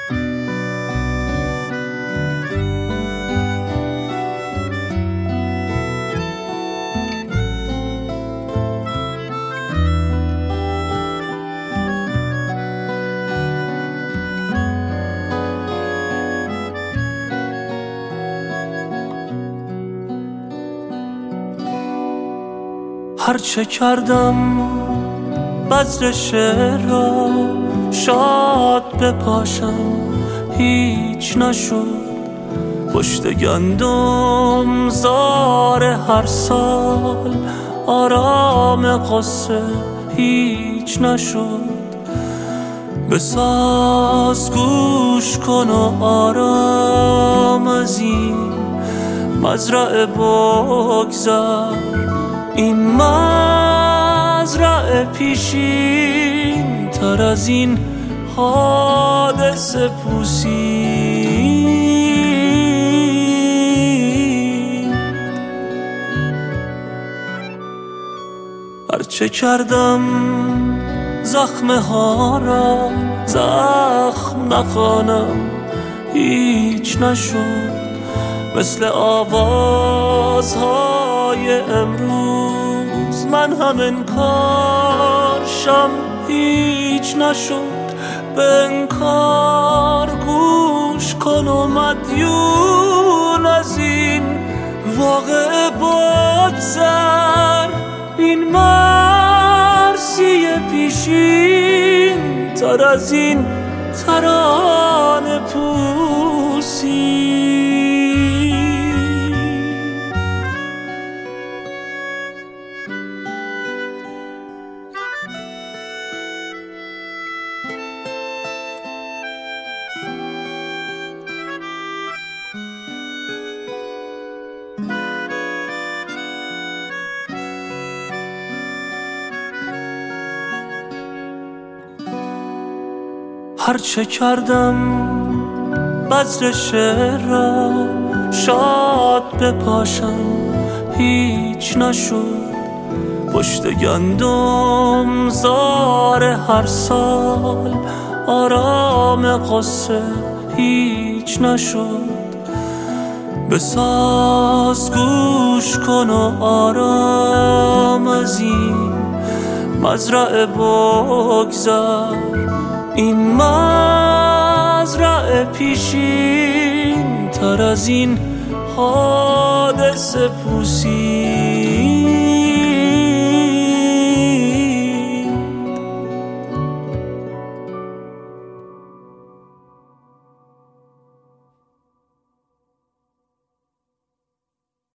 هرچه کردم بذر شعر را شاد بپاشم هیچ نشد، پشت گندم زار هر سال آرام قصه هیچ نشد. بساز گوش کن و آرام از این مزرعه بگذر، این مزرعه پیشین تر از این حادثه پوسید. هرچه کردم زخمه ها را زخم نخوانم هیچ نشد، مثل آوازهای امروز من هم انکارشم هیچ نشد. به انکار گوش کن و مدیون از این واقعه بگذر، این مرسی پیشین تر از این ترانه پوسی. هرچه کردم بذر شعر را شاد بپاشم هیچ نشد، پشت گندم زار هر سال آرام قصه هیچ نشد. بساز گوش کن و آرام از این مزرعه بگذر، این مزرعه پیشین تر از این حادثه پوسید.